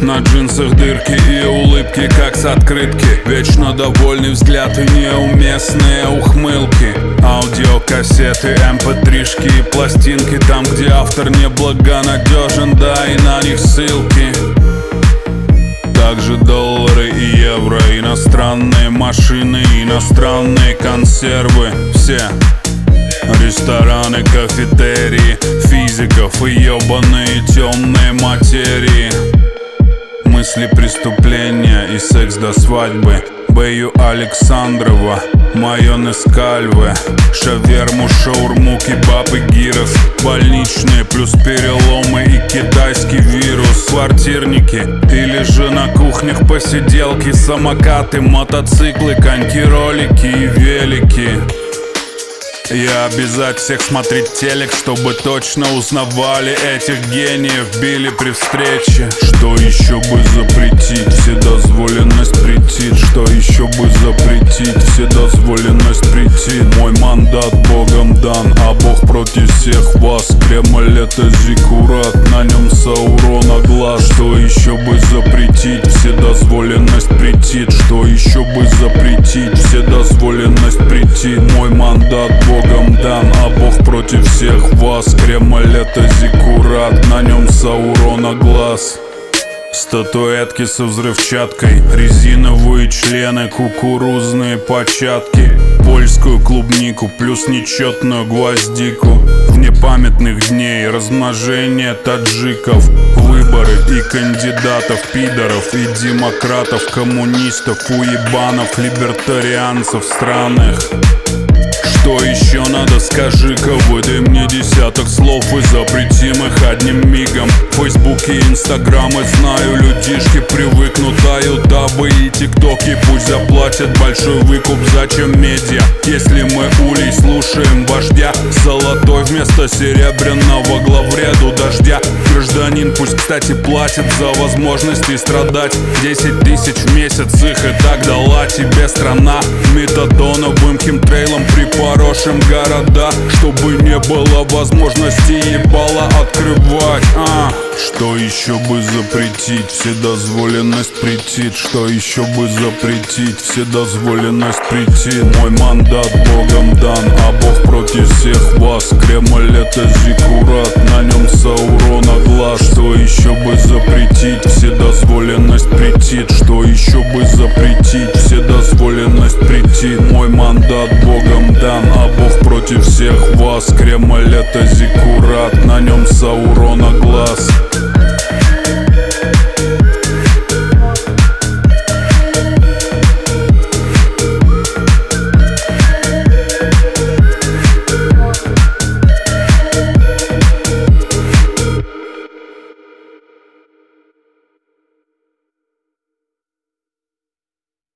На джинсах дырки и улыбки, как с открытки. Вечно довольный взгляд и неуместные ухмылки. Аудиокассеты, mp3-шки и пластинки. Там, где автор неблагонадежен, да и на них ссылки. Также доллары и евро, иностранные машины, иностранные консервы. Все рестораны, кафетерии, физиков и ёбаные темные материи. Мысли преступления и секс до свадьбы. Бэю Александрова, майонез кальве, шаверму, шаурму, кебаб и гирос. Больничные плюс переломы и китайский вирус. Квартирники или же на кухнях посиделки. Самокаты, мотоциклы, коньки, ролики и велики. Я обязать всех смотреть телек, чтобы точно узнавали этих гениев. Били при встрече. Что еще бы запретить? Вседозволенность претит. Что еще бы запретить? Вседозволенность претит. Мой мандат Богом дан, а Бог против всех вас. Кремль это зиккурат, на нем Саурона глаз. Что еще бы запретить? Вседозволенность претит. Что еще бы запретить? Вседозволенность претит. Мой мандат Богом дан, а Бог против всех вас. Кремль это зиккурат, на нем Саурона глаз. Статуэтки со взрывчаткой, резиновые члены, кукурузные початки, польскую клубнику плюс нечетную гвоздику. Вне памятных дней размножение таджиков, выборы и кандидатов, пидоров и демократов, коммунистов, уебанов, либертарианцев странных. Что еще надо, скажи-ка, выдай мне десяток слов и запретим их одним мигом. Фейсбук и инстаграмы, знаю, людишки привыкнут, дают дабы и тиктоки. Пусть заплатят большой выкуп, зачем медиа, если мы улей слушаем вождя. Золотой вместо серебряного главреду дождя. Гражданин пусть, кстати, платит за возможности страдать. 10 тысяч в месяц их и так дала тебе страна. Метадоновым химтрейлом припорошим города, чтобы не было возможности ебало открывать. Что еще бы запретить? Вседозволенность претит. Что еще бы запретить? Вседозволенность претит. Мой мандат Богом дан, а Бог против всех вас. Кремль это зиккурат, на нем Саурона глаз. Что еще бы запретить? Вседозволенность претит. Что еще бы запретить? Вседозволенность претит. Мой мандат Богом дан, а Бог против всех вас. Кремль это зиккурат, на нем Саурона глаз.